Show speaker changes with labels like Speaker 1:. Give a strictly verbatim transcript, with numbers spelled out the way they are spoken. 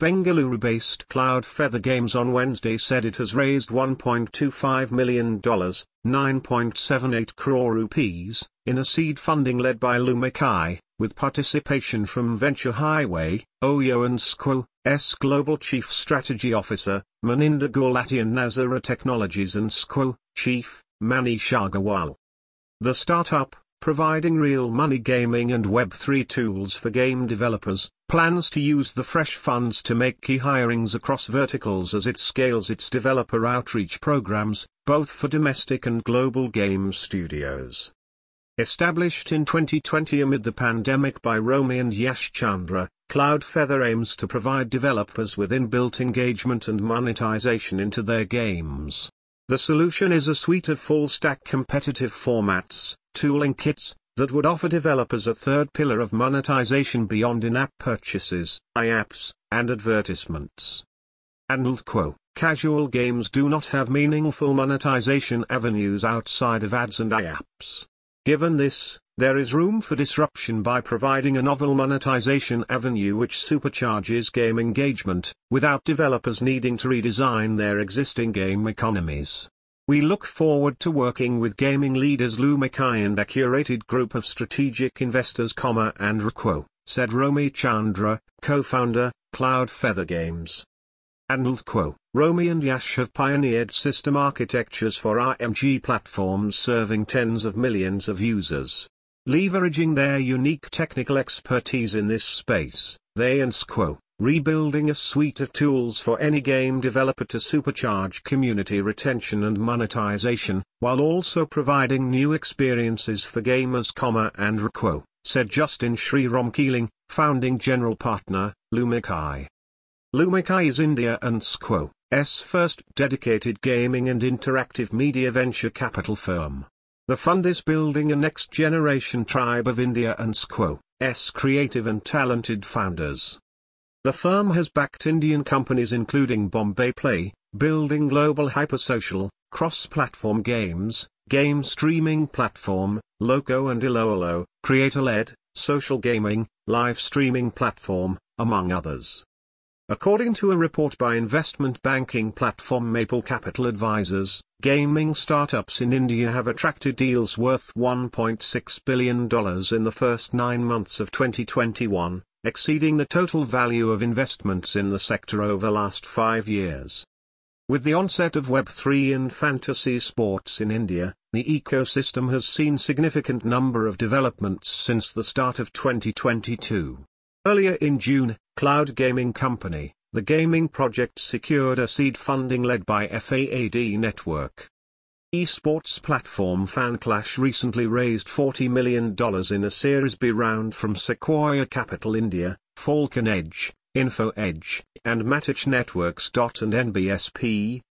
Speaker 1: Bengaluru-based Cloudfeather Games on Wednesday said it has raised one point two five million dollars, nine point seven eight crore rupees, in a seed funding led by Lumakai, with participation from Venture Highway, Oyo and Squo's Global Chief Strategy Officer, Maninder Gulati, and Nazara Technologies and Squo Chief, Manish Agarwal. The startup, providing real money gaming and Web three tools for game developers, plans to use the fresh funds to make key hirings across verticals as it scales its developer outreach programs, both for domestic and global game studios. Established in twenty twenty amid the pandemic by Romy and Yash Chandra, Cloudfeather aims to provide developers with inbuilt engagement and monetization into their games. The solution is a suite of full-stack competitive formats, tooling kits, that would offer developers a third pillar of monetization beyond in-app purchases, i-apps, and advertisements. And quote, casual games do not have meaningful monetization avenues outside of ads and i-apps. Given this, there is room for disruption by providing a novel monetization avenue which supercharges game engagement, without developers needing to redesign their existing game economies. We look forward to working with gaming leaders Lumakai and a curated group of strategic investors, and Requo, said Romy Chandra, co-founder, Cloudfeather Games. And quote, Romy and Yash have pioneered system architectures for R M G platforms serving tens of millions of users. Leveraging their unique technical expertise in this space, they and Squo, rebuilding a suite of tools for any game developer to supercharge community retention and monetization, while also providing new experiences for gamers, and Requo, said Justin Sriram Keeling, founding general partner, Lumakai. Lumakai is India and Squo's first dedicated gaming and interactive media venture capital firm. The fund is building a next-generation tribe of India and Squo's creative and talented founders. The firm has backed Indian companies including Bombay Play, building global hypersocial, cross-platform games, game streaming platform, Loco and Iloilo, creator-led, social gaming, live streaming platform, among others. According to a report by investment banking platform Maple Capital Advisors, gaming startups in India have attracted deals worth one point six billion dollars in the first nine months of twenty twenty-one, exceeding the total value of investments in the sector over the last five years. With the onset of Web three and fantasy sports in India, the ecosystem has seen significant number of developments since the start of twenty twenty-two. Earlier in June, cloud gaming company, The Gaming Project secured a seed funding led by F A A D Network. Esports platform FanClash recently raised forty million dollars in a Series B round from Sequoia Capital India, Falcon Edge, InfoEdge, and Matich Networks. And N B S P,